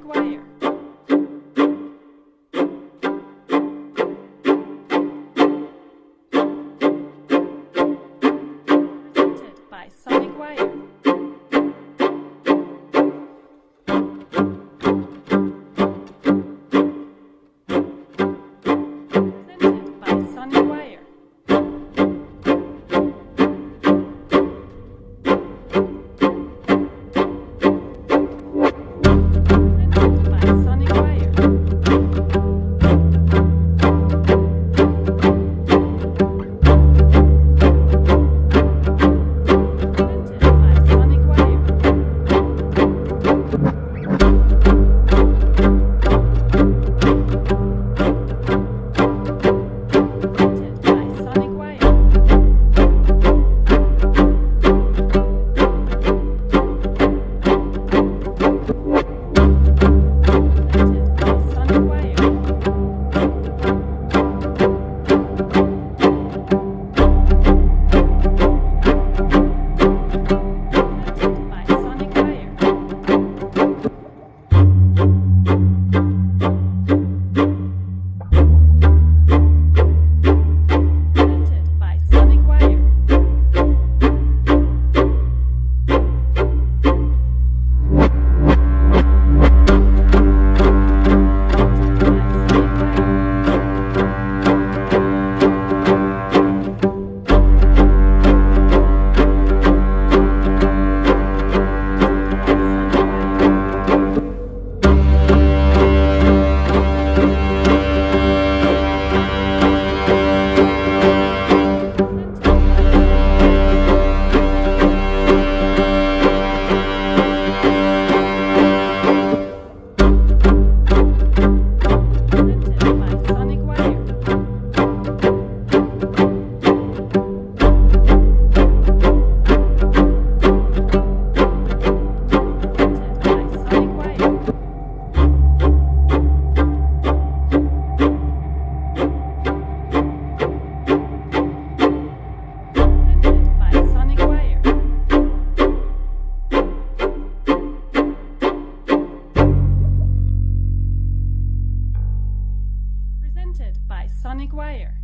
Wire. Presented by Sonic Wire. Presented by Sonic Wire. Presented by Sonic Wire. Presented by Sonic Wire. Presented by Sonic Wire. Presented by Sonic Wire. Presented by Sonic Wire. Presented by Sonic Wire. Presented by Sonic Wire. Presented by Sonic Wire. Presented by Sonic Presented by Sonic Wire. Presented by Sonic Wire. Presented by Sonic Wire. Presented by Sonic Wire.